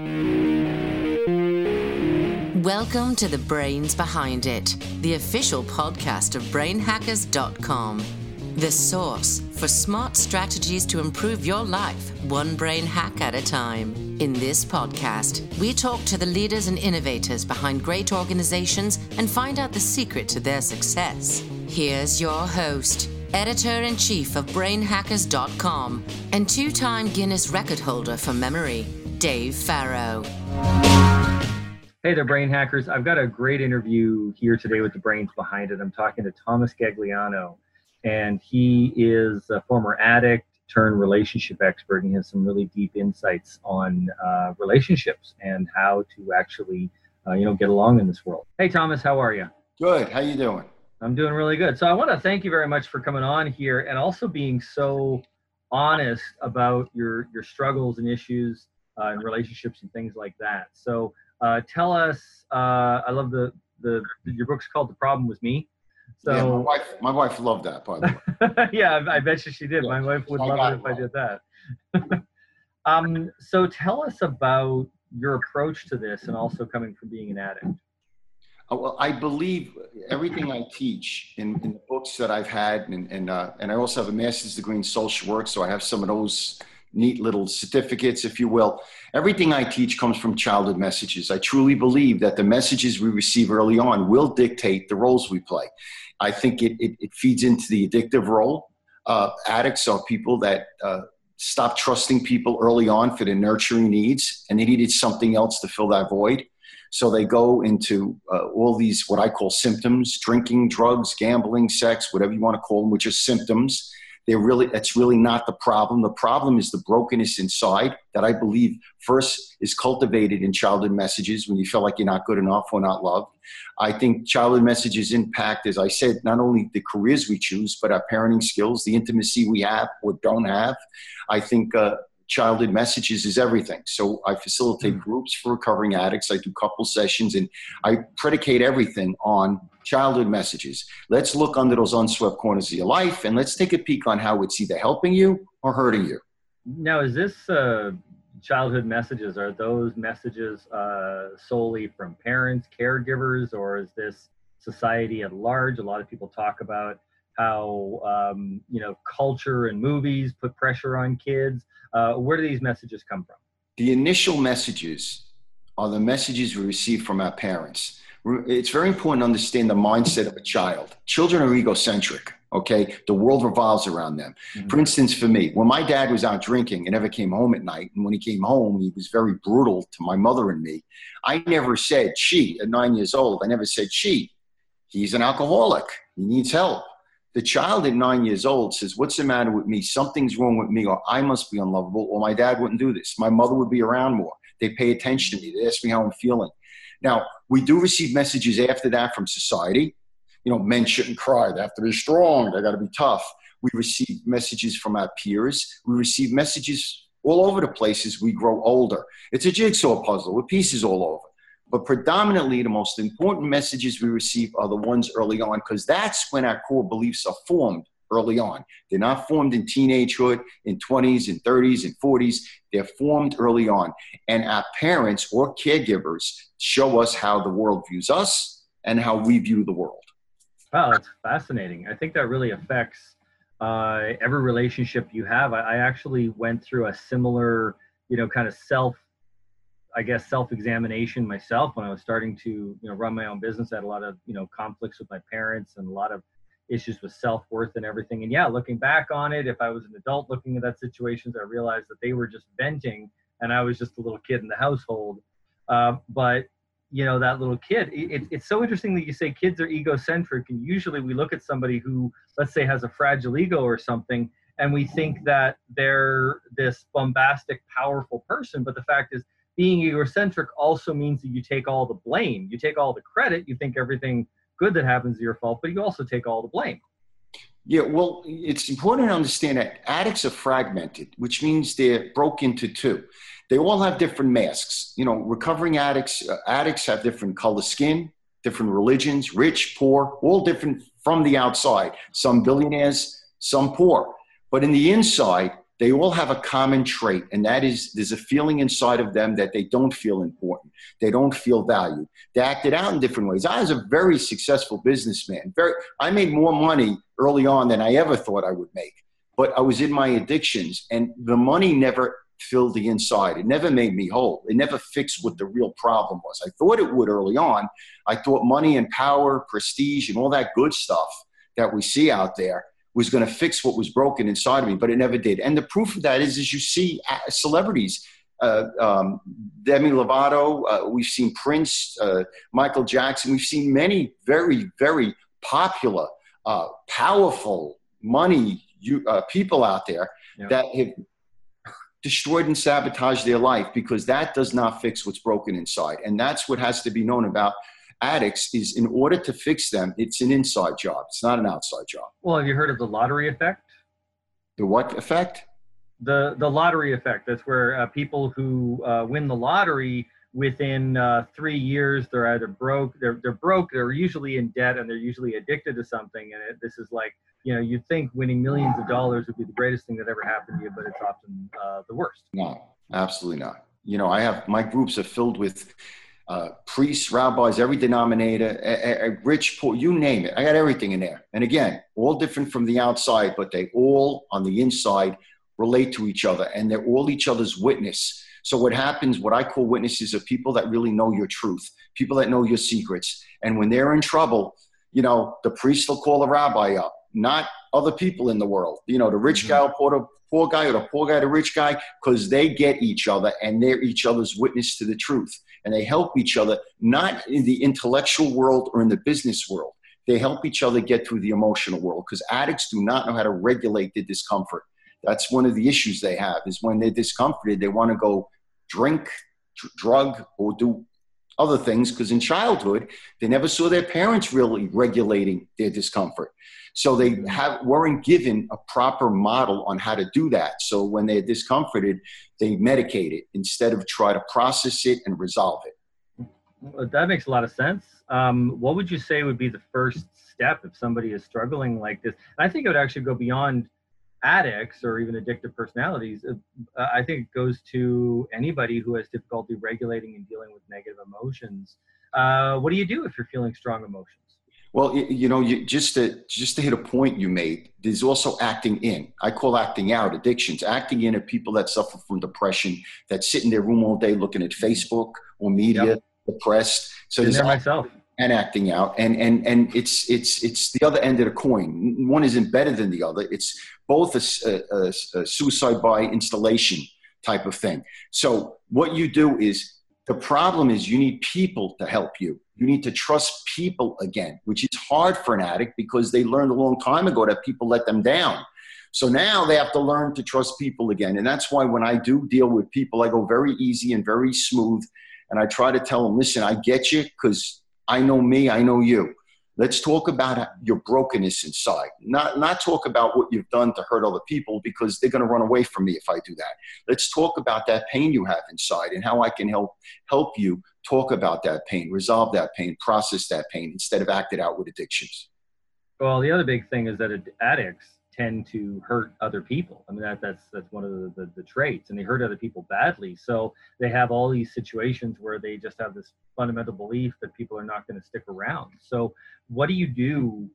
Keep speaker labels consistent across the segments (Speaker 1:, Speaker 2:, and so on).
Speaker 1: Welcome to The Brains Behind It, the official podcast of BrainHackers.com, the source for smart strategies to improve your life, one brain hack at a time. In this podcast, we talk to the leaders and innovators behind great organizations and find out the secret to their success. Here's your host, Editor-in-Chief of BrainHackers.com and two-time Guinness record holder for memory, Dave Farrow.
Speaker 2: Hey there, Brain Hackers. I've got a great interview here today with the brains behind it. I'm talking to Thomas Gagliano, and he is a former addict turned relationship expert, and he has some really deep insights on relationships and how to actually, get along in this world. Hey, Thomas, how are you?
Speaker 3: Good. How you doing?
Speaker 2: I'm doing really good. So I want to thank you very much for coming on here and also being so honest about your struggles and issues in relationships and things like that. So tell us, I love your book's called The Problem Was Me. So
Speaker 3: yeah, my wife loved that, by the
Speaker 2: way. Yeah, I bet you she did. Yeah, my wife would love it if I did that. So tell us about your approach to this and also coming from being an addict.
Speaker 3: Well, I believe everything I teach in the books that I've had, and I also have a master's degree in social work, so I have some of those neat little certificates, if you will. Everything I teach comes from childhood messages. I truly believe that the messages we receive early on will dictate the roles we play. I think it feeds into the addictive role. Addicts are people that stop trusting people early on for their nurturing needs, and they needed something else to fill that void. So they go into all these, what I call symptoms: drinking, drugs, gambling, sex, whatever you want to call them, which are symptoms. That's really not the problem. The problem is the brokenness inside that I believe first is cultivated in childhood messages when you feel like you're not good enough or not loved. I think childhood messages impact, as I said, not only the careers we choose, but our parenting skills, the intimacy we have or don't have. I think childhood messages is everything. So I facilitate groups for recovering addicts. I do couple sessions, and I predicate everything on childhood messages. Let's look under those unswept corners of your life, and let's take a peek on how it's either helping you or hurting you.
Speaker 2: Now, is this childhood messages, are those messages solely from parents, caregivers, or is this society at large? A lot of people talk about how, culture and movies put pressure on kids. Where do these messages come from?
Speaker 3: The initial messages are the messages we receive from our parents. It's very important to understand the mindset of a child. Children are egocentric, okay? The world revolves around them. Mm-hmm. For instance, for me, when my dad was out drinking and never came home at night, and when he came home, he was very brutal to my mother and me. I never said, "She," at 9 years old. I never said, "She." He's an alcoholic. He needs help. The child at 9 years old says, "What's the matter with me? Something's wrong with me, or I must be unlovable, or my dad wouldn't do this. My mother would be around more. They'd pay attention to me. They'd ask me how I'm feeling." Now, we do receive messages after that from society. Men shouldn't cry. They have to be strong. They got to be tough. We receive messages from our peers. We receive messages all over the place as we grow older. It's a jigsaw puzzle with pieces all over. But predominantly, the most important messages we receive are the ones early on, because that's when our core beliefs are formed early on. They're not formed in teenagehood, in 20s, and 30s, and 40s. They're formed early on. And our parents or caregivers show us how the world views us and how we view the world.
Speaker 2: Wow, that's fascinating. I think that really affects every relationship you have. I actually went through a similar, kind of self-examination myself when I was starting to, run my own business. I had a lot of, conflicts with my parents and a lot of issues with self-worth and everything. And yeah, looking back on it, if I was an adult looking at that situations, I realized that they were just venting and I was just a little kid in the household. But that little kid, it's so interesting that you say kids are egocentric. And usually we look at somebody who, let's say, has a fragile ego or something, and we think that they're this bombastic, powerful person. But the fact is, being egocentric also means that you take all the blame. You take all the credit. You think everything good that happens is your fault, but you also take all the blame.
Speaker 3: Yeah, well, it's important to understand that addicts are fragmented, which means they're broke into two. They all have different masks. Recovering addicts have different color skin, different religions, rich, poor, all different from the outside. Some billionaires, some poor. But in the inside, they all have a common trait, and that is there's a feeling inside of them that they don't feel important. They don't feel valued. They act it out in different ways. I was a very successful businessman. I made more money early on than I ever thought I would make. But I was in my addictions, and the money never filled the inside. It never made me whole. It never fixed what the real problem was. I thought it would early on. I thought money and power, prestige, and all that good stuff that we see out there was going to fix what was broken inside of me, but it never did. And the proof of that is you see celebrities, Demi Lovato, we've seen Prince, Michael Jackson. We've seen many very, very popular, powerful, money people out there that have destroyed and sabotaged their life because that does not fix what's broken inside. And that's what has to be known about addicts is in order to fix them, it's an inside job. It's not an outside job.
Speaker 2: Well, have you heard of the lottery effect?
Speaker 3: The what effect?
Speaker 2: The lottery effect. That's where people who win the lottery within 3 years, they're either broke, they're broke, they're usually in debt, and they're usually addicted to something. And this is like, you'd think winning millions of dollars would be the greatest thing that ever happened to you, but it's often the worst.
Speaker 3: No, absolutely not. My groups are filled with priests, rabbis, every denominator, rich, poor, you name it. I got everything in there. And again, all different from the outside, but they all on the inside relate to each other, and they're all each other's witness. So what happens, what I call witnesses, are people that really know your truth, people that know your secrets. And when they're in trouble, the priest will call the rabbi up, not other people in the world. The rich guy will call the poor guy, or the poor guy the rich guy, because they get each other and they're each other's witness to the truth. And they help each other, not in the intellectual world or in the business world. They help each other get through the emotional world, because addicts do not know how to regulate their discomfort. That's one of the issues they have, is when they're discomforted, they want to go drink, drug, or do other things, because in childhood, they never saw their parents really regulating their discomfort. So they weren't given a proper model on how to do that. So when they're discomforted, they medicate it instead of try to process it and resolve it.
Speaker 2: Well, that makes a lot of sense. What would you say would be the first step if somebody is struggling like this? And I think it would actually go beyond addicts or even addictive personalities. I think it goes to anybody who has difficulty regulating and dealing with negative emotions. What do you do if you're feeling strong emotions?
Speaker 3: Well, just to hit a point you made, there's also acting in. I call acting out addictions. Acting in are people that suffer from depression, that sit in their room all day looking at Facebook or media, depressed. So there's
Speaker 2: myself.
Speaker 3: And acting out, and it's the other end of the coin. One isn't better than the other. It's both a suicide by installation type of thing. So what you do is, the problem is you need people to help you. You need to trust people again, which is hard for an addict because they learned a long time ago that people let them down. So now they have to learn to trust people again. And that's why when I do deal with people, I go very easy and very smooth. And I try to tell them, listen, I get you because I know me, I know you. Let's talk about your brokenness inside, not talk about what you've done to hurt other people, because they're going to run away from me if I do that. Let's talk about that pain you have inside and how I can help you talk about that pain, resolve that pain, process that pain, instead of act it out with addictions.
Speaker 2: Well, the other big thing is that addicts tend to hurt other people. I mean, that's one of the traits, and they hurt other people badly. So they have all these situations where they just have this fundamental belief that people are not going to stick around. So what do you do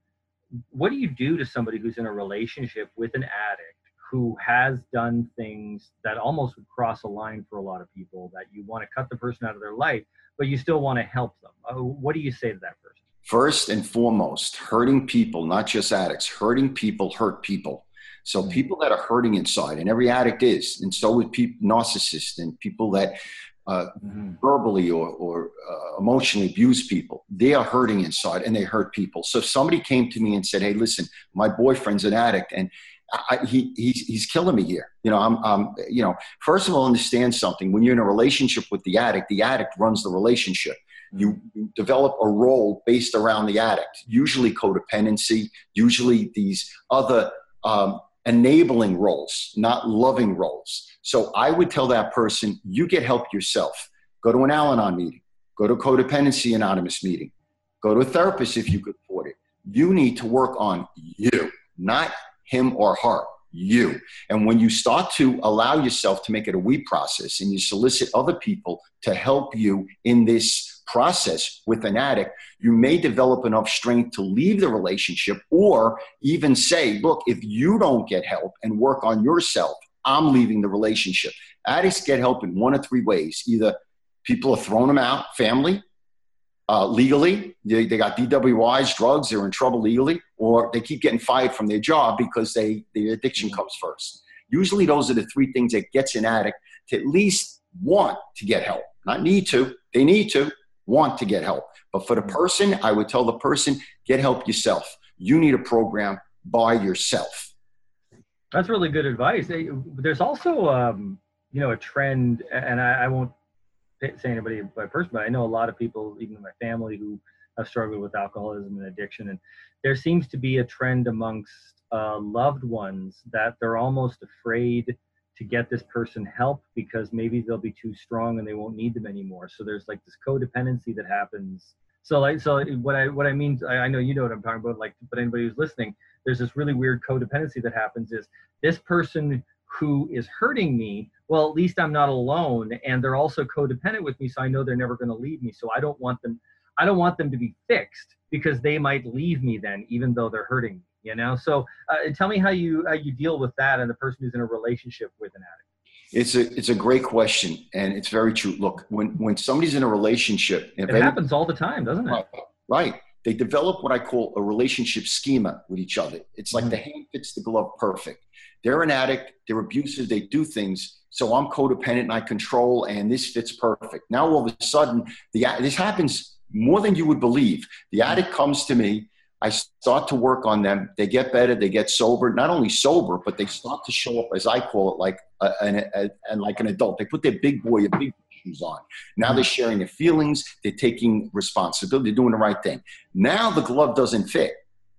Speaker 2: to somebody who's in a relationship with an addict who has done things that almost would cross a line for a lot of people, that you want to cut the person out of their life, but you still want to help them? What do you say to that person?
Speaker 3: First and foremost, hurting people, not just addicts, hurting people hurt people. So people that are hurting inside, and every addict is, and so with people, narcissists and people that verbally or emotionally abuse people, they are hurting inside and they hurt people. So if somebody came to me and said, hey, listen, my boyfriend's an addict and he's killing me here. First of all, understand something. When you're in a relationship with the addict runs the relationship. You develop a role based around the addict, usually codependency, usually these other enabling roles, not loving roles. So I would tell that person, you get help yourself. Go to an Al-Anon meeting. Go to a Codependency Anonymous meeting. Go to a therapist if you could afford it. You need to work on you, not him or her. you. And when you start to allow yourself to make it a we process and you solicit other people to help you in this process with an addict, you may develop enough strength to leave the relationship, or even say, look, if you don't get help and work on yourself, I'm leaving the relationship. Addicts get help in one of three ways. Either people are throwing them out, family, legally, they got DWIs, drugs, they're in trouble legally, or they keep getting fired from their job because the addiction comes first. Usually those are the three things that gets an addict to at least want to get help. Not need to, they need to want to get help. But for the person, I would tell the person, get help yourself. You need a program by yourself.
Speaker 2: That's really good advice. There's also, a trend, and I won't say anybody by person, but I know a lot of people, even in my family, who have struggled with alcoholism and addiction. And there seems to be a trend amongst loved ones that they're almost afraid to get this person help because maybe they'll be too strong and they won't need them anymore. So there's like this codependency that happens. So what I mean, I know you know what I'm talking about, but anybody who's listening, there's this really weird codependency that happens is this person who is hurting me, well, at least I'm not alone, and they're also codependent with me, so I know they're never going to leave me. So I don't want them to be fixed because they might leave me then, even though they're hurting me. So tell me how you deal with that and the person who's in a relationship with an addict.
Speaker 3: It's a great question, and it's very true. Look, when somebody's in a relationship,
Speaker 2: it happens all the time, doesn't it?
Speaker 3: Right. They develop what I call a relationship schema with each other. It's like the hand fits the glove perfect. They're an addict, they're abusive, they do things. So I'm codependent and I control, and this fits perfect. Now all of a sudden, this happens more than you would believe. The addict comes to me. I start to work on them. They get better. They get sober. Not only sober, but they start to show up, as I call it, like an adult. They put their big shoes on. Now they're sharing their feelings. They're taking responsibility. They're doing the right thing. Now the glove doesn't fit.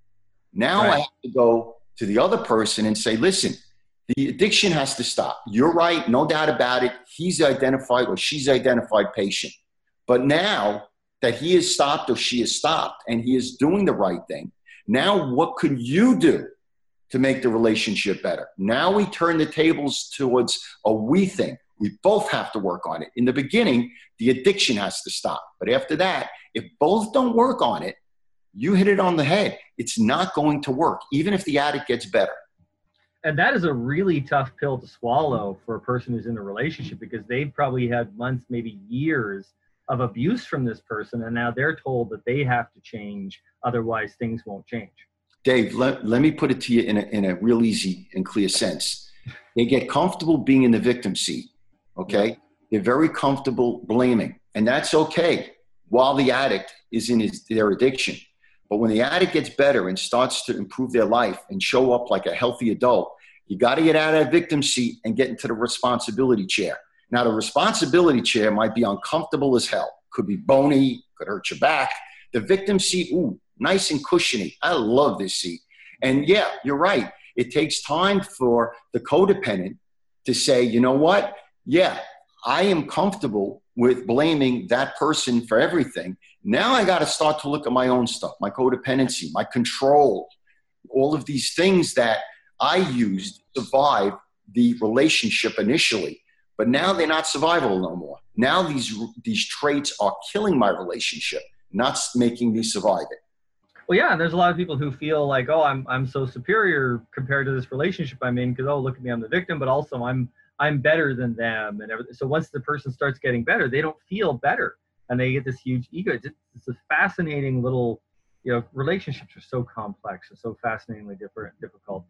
Speaker 3: Now I have to go to the other person and say, listen, the addiction has to stop. You're right. No doubt about it. He's identified or she's identified patient. But now that he has stopped or she has stopped and he is doing the right thing, now what can you do to make the relationship better? Now we turn the tables towards a we thing. We both have to work on it. In the beginning, the addiction has to stop. But after that, if both don't work on it, you hit it on the head. It's not going to work, even if the addict gets better.
Speaker 2: And that is a really tough pill to swallow for a person who's in a relationship, because they've probably had months, maybe years of abuse from this person. And now they're told that they have to change. Otherwise, things won't change.
Speaker 3: Dave, let me put it to you in a real easy and clear sense. They get comfortable being in the victim seat. Okay. Yeah. They're very comfortable blaming, and that's okay while the addict is in their addiction. But when the addict gets better and starts to improve their life and show up like a healthy adult, you got to get out of that victim seat and get into the responsibility chair. Now, the responsibility chair might be uncomfortable as hell. Could be bony, could hurt your back. The victim seat, ooh, nice and cushiony. I love this seat. And yeah, you're right. It takes time for the codependent to say, you know what? Yeah, I am comfortable with blaming that person for everything. Now I got to start to look at my own stuff, my codependency, my control, all of these things that I used to survive the relationship initially. But now they're not survivable no more. Now these traits are killing my relationship, not making me survive it.
Speaker 2: Well, yeah, there's a lot of people who feel like, oh, I'm so superior compared to this relationship I'm in because, oh, look at me, I'm the victim, but also I'm better than them and everything. So once the person starts getting better, they don't feel better, and they get this huge ego. It's a fascinating little, relationships are so complex and so fascinatingly difficult.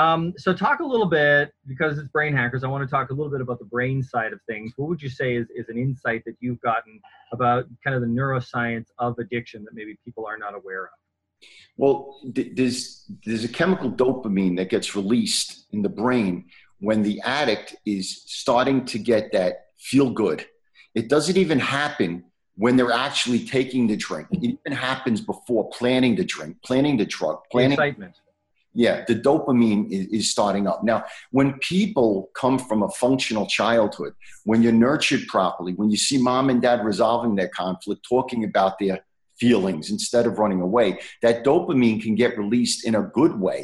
Speaker 2: So talk a little bit, because it's Brain Hackers, I want to talk a little bit about the brain side of things. What would you say is an insight that you've gotten about kind of the neuroscience of addiction that maybe people are not aware of?
Speaker 3: Well, there's a chemical dopamine that gets released in the brain when the addict is starting to get that feel good. It doesn't even happen when they're actually taking the drink. It even happens before planning the drink, planning the drug, planning.
Speaker 2: Excitement.
Speaker 3: Yeah, the dopamine is starting up. Now, when people come from a functional childhood, when you're nurtured properly, when you see mom and dad resolving their conflict, talking about their feelings instead of running away, that dopamine can get released in a good way.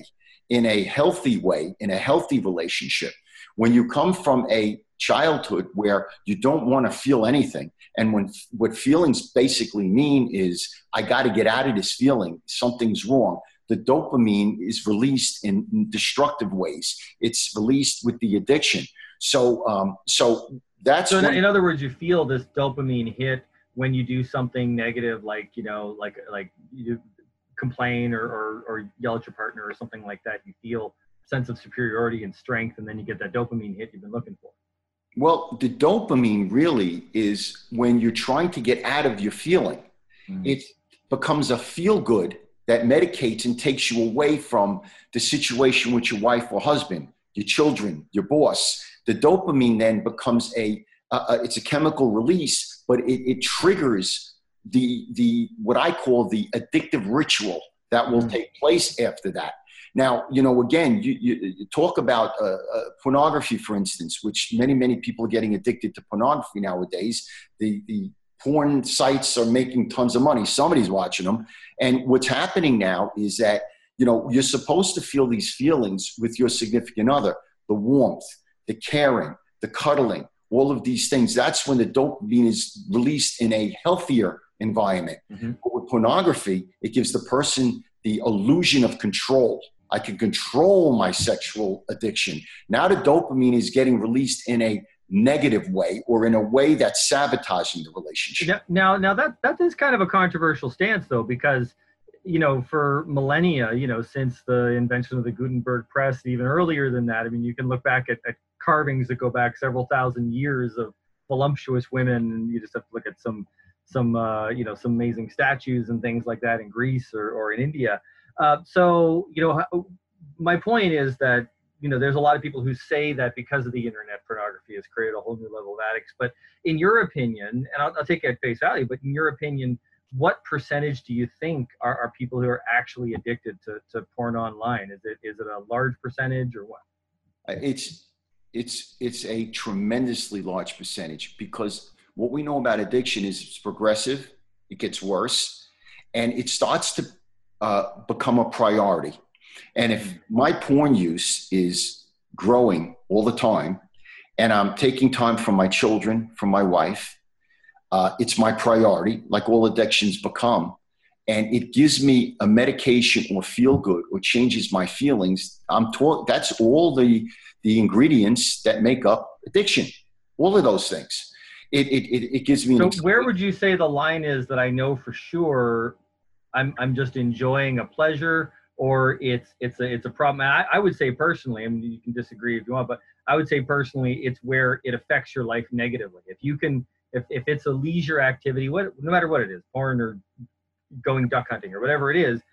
Speaker 3: in a healthy way, in a healthy relationship. When you come from a childhood where you don't want to feel anything, and what feelings basically mean is, I got to get out of this feeling, something's wrong. The dopamine is released in destructive ways. It's released with the addiction. So that's
Speaker 2: so in other words, you feel this dopamine hit when you do something negative, like you complain or yell at your partner or something like that. You feel a sense of superiority and strength, and then you get that dopamine hit you've been looking for.
Speaker 3: Well, the dopamine really is when you're trying to get out of your feeling. It becomes a feel good that medicates and takes you away from the situation with your wife or husband, your children, your boss. The dopamine then becomes it's a chemical release, but it triggers the what I call the addictive ritual that will take place after that. Now, again, you talk about pornography, for instance, which many people are getting addicted to pornography nowadays. The porn sites are making tons of money. Somebody's watching them. And what's happening now is that, you're supposed to feel these feelings with your significant other, the warmth, the caring, the cuddling, all of these things. That's when the dopamine is released in a healthier environment. But with pornography, it gives the person the illusion of control. I can control my sexual addiction. Now the dopamine is getting released in a negative way, or in a way that's sabotaging the relationship.
Speaker 2: Now that is kind of a controversial stance, though, because, for millennia, since the invention of the Gutenberg press, and even earlier than that, I mean, you can look back at carvings that go back several thousand years of voluptuous women, and you just have to look at some amazing statues and things like that in Greece or in India. My point is that, there's a lot of people who say that because of the internet, pornography has created a whole new level of addicts. But in your opinion, and I'll take it at face value, but in your opinion, what percentage do you think are people who are actually addicted to porn online? Is it a large percentage, or what?
Speaker 3: It's a tremendously large percentage, because what we know about addiction is it's progressive, it gets worse, and it starts to become a priority. And if my porn use is growing all the time, and I'm taking time from my children, from my wife, it's my priority, like all addictions become, and it gives me a medication or feel good or changes my feelings. That's all the ingredients that make up addiction. All of those things. It gives me.
Speaker 2: So where would you say the line is that I know for sure I'm just enjoying a pleasure, or it's a problem? And I would say personally, I mean, you can disagree if you want, but I would say personally, it's where it affects your life negatively. If it's a leisure activity, no matter what it is, porn or going duck hunting or whatever it is,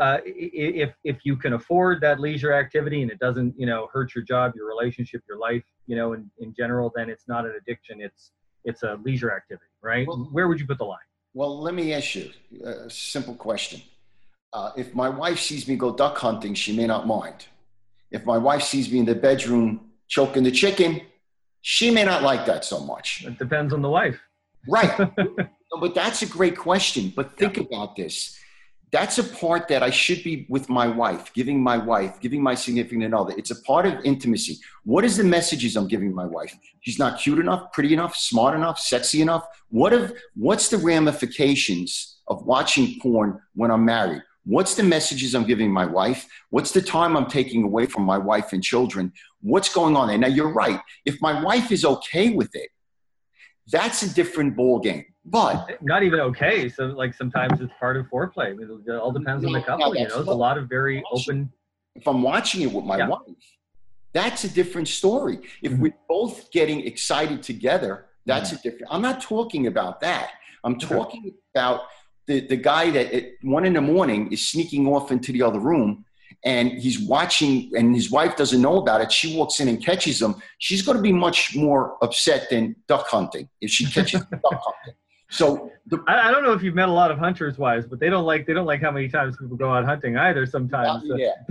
Speaker 2: if you can afford that leisure activity and it doesn't, hurt your job, your relationship, your life, in general, then it's not an addiction. It's a leisure activity, right? Well, where would you put the line?
Speaker 3: Well, let me ask you a simple question. If my wife sees me go duck hunting, she may not mind. If my wife sees me in the bedroom choking the chicken, she may not like that so much.
Speaker 2: It depends on the wife.
Speaker 3: Right. But that's a great question. But think about this. That's a part that I should be with my wife, giving my significant other. It's a part of intimacy. What is the messages I'm giving my wife? She's not cute enough, pretty enough, smart enough, sexy enough. What's the ramifications of watching porn when I'm married? What's the messages I'm giving my wife? What's the time I'm taking away from my wife and children? What's going on there? Now, you're right. If my wife is okay with it, that's a different ball game. But
Speaker 2: not even okay. So, like, sometimes it's part of foreplay. I mean, it all depends on the couple. There's a lot of very open.
Speaker 3: If I'm watching it with my wife, that's a different story. If we're both getting excited together, that's a different. I'm not talking about that. I'm talking about the guy that at 1 a.m. is sneaking off into the other room, and he's watching, and his wife doesn't know about it. She walks in and catches him. She's going to be much more upset than duck hunting if she catches duck hunting. So
Speaker 2: I don't know if you've met a lot of hunters' wives, but they don't like how many times people go out hunting either. Sometimes,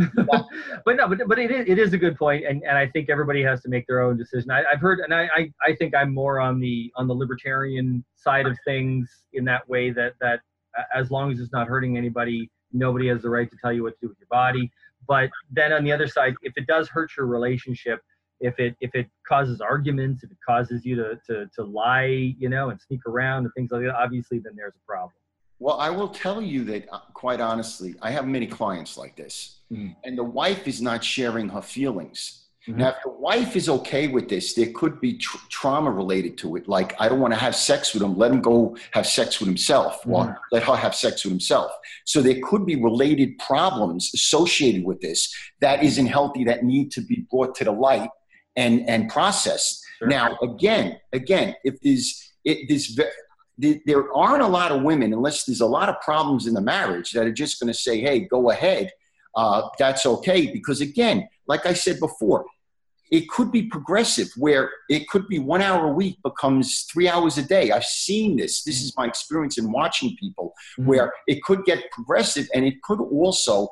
Speaker 2: but it is a good point, and I think everybody has to make their own decision. I've heard, and I think I'm more on the libertarian side of things in that way that as long as it's not hurting anybody, nobody has the right to tell you what to do with your body. But then on the other side, if it does hurt your relationship, if it causes arguments, if it causes you to lie, and sneak around and things like that, obviously then there's a problem.
Speaker 3: Well, I will tell you that, quite honestly, I have many clients like this, and the wife is not sharing her feelings. Now, if the wife is okay with this, there could be trauma related to it. Like, I don't want to have sex with him. Let him go have sex with himself, or let her have sex with himself. So there could be related problems associated with this that isn't healthy, that need to be brought to the light and processed. Sure. Now, again, if there aren't a lot of women, unless there's a lot of problems in the marriage, that are just going to say, hey, go ahead. That's okay. Because again, like I said before, it could be progressive, where it could be 1 hour a week becomes 3 hours a day. I've seen this. This is my experience in watching people, where it could get progressive, and it could also,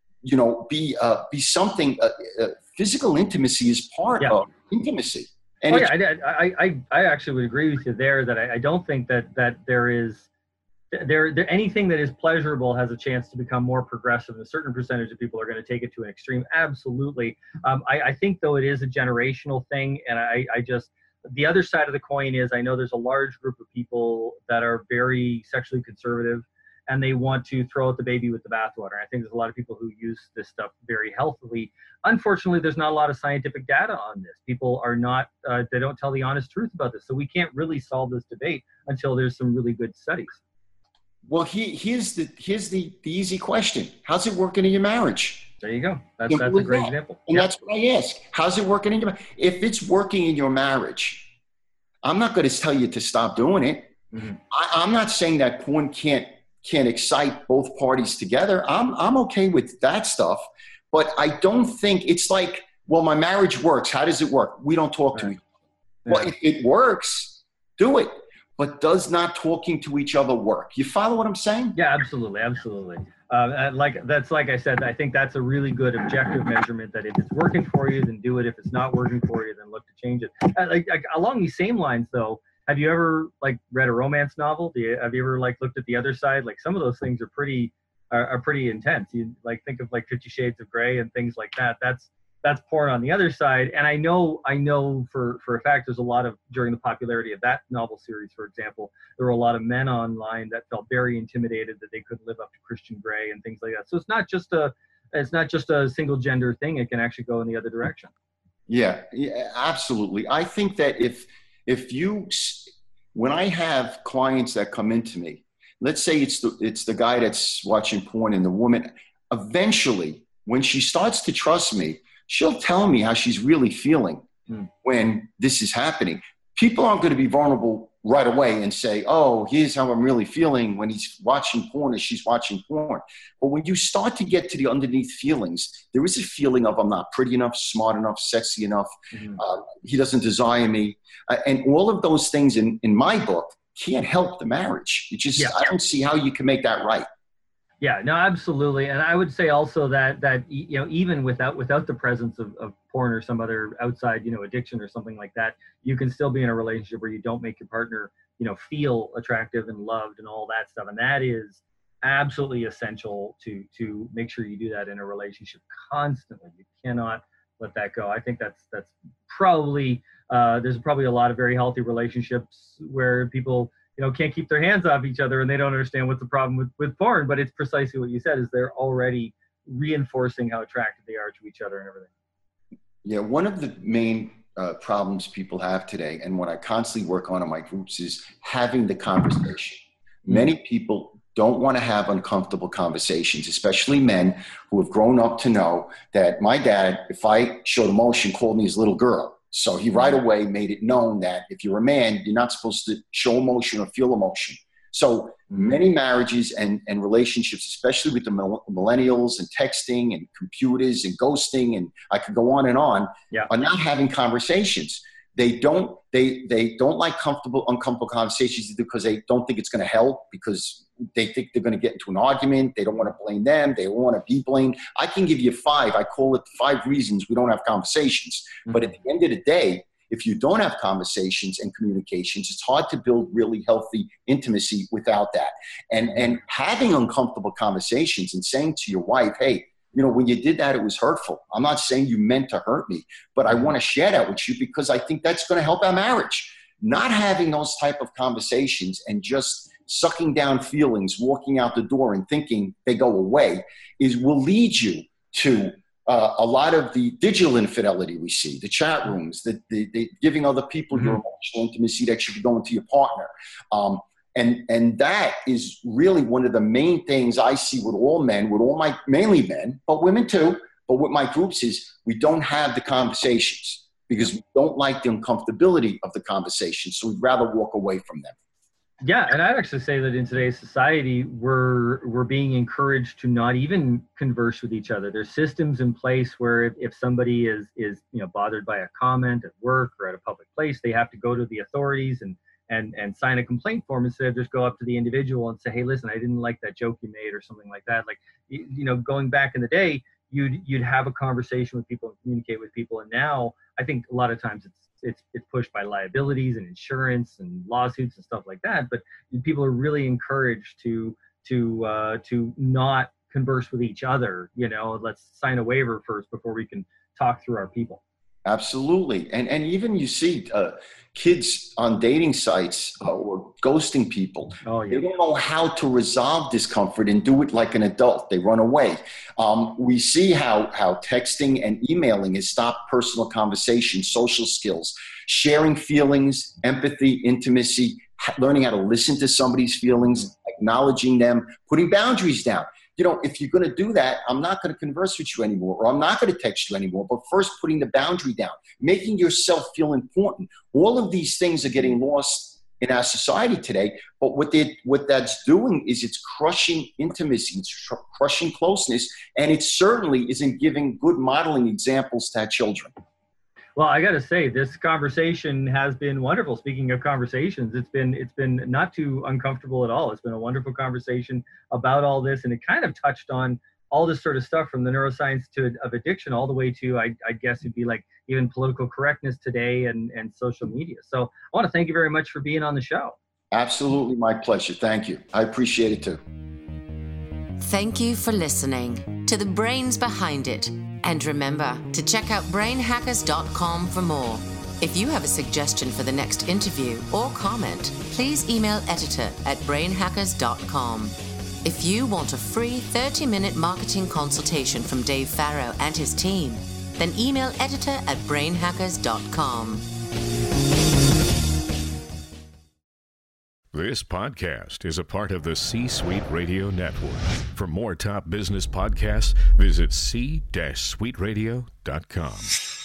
Speaker 3: be something. Physical intimacy is part of intimacy. And
Speaker 2: I actually would agree with you there, that I don't think that there is anything that is pleasurable has a chance to become more progressive. A certain percentage of people are going to take it to an extreme. Absolutely. I think, though, it is a generational thing. And I just, the other side of the coin is, I know there's a large group of people that are very sexually conservative, and they want to throw out the baby with the bathwater. I think there's a lot of people who use this stuff very healthily. Unfortunately, there's not a lot of scientific data on this. People are not, they don't tell the honest truth about this. So we can't really solve this debate until there's some really good studies.
Speaker 3: Well, here's the easy question. How's it working in your marriage?
Speaker 2: There you go. That's a great example.
Speaker 3: And that's what I ask. How's it working in your marriage? If it's working in your marriage, I'm not going to tell you to stop doing it. I'm not saying that porn can't excite both parties together. I'm okay with that stuff. But I don't think it's like, well, my marriage works. How does it work? We don't talk to each other. Well, if it works, do it. But does not talking to each other work? You follow what I'm saying?
Speaker 2: Yeah, absolutely. Absolutely. Like I said, I think that's a really good objective measurement, that if it's working for you, then do it. If it's not working for you, then look to change it. Like along these same lines, though, have you ever read a romance novel? Have you ever looked at the other side? Like, some of those things are pretty intense. You think of 50 Shades of Grey and things like that. That's porn on the other side. And I know for a fact, there's a lot of, during the popularity of that novel series, for example, there were a lot of men online that felt very intimidated that they couldn't live up to Christian Grey and things like that. So it's not just a single gender thing. It can actually go in the other direction. Yeah,
Speaker 3: absolutely. I think that when I have clients that come into me, let's say it's the guy that's watching porn, and the woman, eventually, when she starts to trust me, she'll tell me how she's really feeling when this is happening. People aren't going to be vulnerable right away and say, oh, here's how I'm really feeling when he's watching porn or she's watching porn. But when you start to get to the underneath feelings, there is a feeling of, I'm not pretty enough, smart enough, sexy enough. He doesn't desire me. And all of those things in my book can't help the marriage. I don't see how you can make that right.
Speaker 2: Yeah, no, absolutely. And I would say also that even without the presence of porn or some other outside, addiction or something like that, you can still be in a relationship where you don't make your partner, feel attractive and loved and all that stuff. And that is absolutely essential to make sure you do that in a relationship constantly. You cannot let that go. I think that's probably, there's probably a lot of very healthy relationships where people, can't keep their hands off each other and they don't understand what's the problem with porn. But it's precisely what you said, is they're already reinforcing how attracted they are to each other and everything.
Speaker 3: Yeah, one of the main problems people have today, and what I constantly work on in my groups, is having the conversation. Many people don't want to have uncomfortable conversations, especially men who have grown up to know that my dad, if I showed emotion, called me his little girl. So he right away made it known that if you're a man, you're not supposed to show emotion or feel emotion. So many marriages and relationships, especially with the millennials and texting and computers and ghosting, and I could go on and on, are not having conversations. They don't like uncomfortable conversations because they don't think it's going to help, because they think they're going to get into an argument. They don't want to blame them. They don't want to be blamed. I can give you 5. I call it 5 reasons we don't have conversations. But at the end of the day, if you don't have conversations and communications, it's hard to build really healthy intimacy without that. And having uncomfortable conversations and saying to your wife, hey, when you did that, it was hurtful. I'm not saying you meant to hurt me, but I want to share that with you because I think that's going to help our marriage. Not having those type of conversations and just sucking down feelings, walking out the door and thinking they go away will lead you to a lot of the digital infidelity we see, the chat rooms, the giving other people your emotional intimacy that you could go into your partner. And that is really one of the main things I see with all men, mainly men, but women too, but with my groups is we don't have the conversations because we don't like the uncomfortability of the conversation. So we'd rather walk away from them.
Speaker 2: Yeah, and I'd actually say that in today's society, we're being encouraged to not even converse with each other. There's systems in place where if somebody is bothered by a comment at work or at a public place, they have to go to the authorities and sign a complaint form instead of just go up to the individual and say, hey, listen, I didn't like that joke you made or something like that. Like, going back in the day, you'd have a conversation with people and communicate with people. And now I think a lot of times it's pushed by liabilities and insurance and lawsuits and stuff like that. But people are really encouraged to not converse with each other. Let's sign a waiver first before we can talk through our people.
Speaker 3: Absolutely. And even you see kids on dating sites or ghosting people. Oh, yeah. They don't know how to resolve discomfort and do it like an adult. They run away. We see how texting and emailing has stopped personal conversation, social skills, sharing feelings, empathy, intimacy, learning how to listen to somebody's feelings, acknowledging them, putting boundaries down. If you're going to do that, I'm not going to converse with you anymore, or I'm not going to text you anymore. But first, putting the boundary down, making yourself feel important. All of these things are getting lost in our society today. But what that's doing is it's crushing intimacy, it's crushing closeness, and it certainly isn't giving good modeling examples to our children.
Speaker 2: Well, I got to say, this conversation has been wonderful. Speaking of conversations, it's been not too uncomfortable at all. It's been a wonderful conversation about all this, and it kind of touched on all this sort of stuff from the neuroscience of addiction all the way to, I guess it'd be like even political correctness today and social media. So I want to thank you very much for being on the show.
Speaker 3: Absolutely, my pleasure. Thank you. I appreciate it too.
Speaker 1: Thank you for listening to The Brains Behind It. And remember to check out brainhackers.com for more. If you have a suggestion for the next interview or comment, please email editor@brainhackers.com. If you want a free 30-minute marketing consultation from Dave Farrow and his team, then email editor@brainhackers.com.
Speaker 4: This podcast is a part of the C-Suite Radio Network. For more top business podcasts, visit c-suiteradio.com.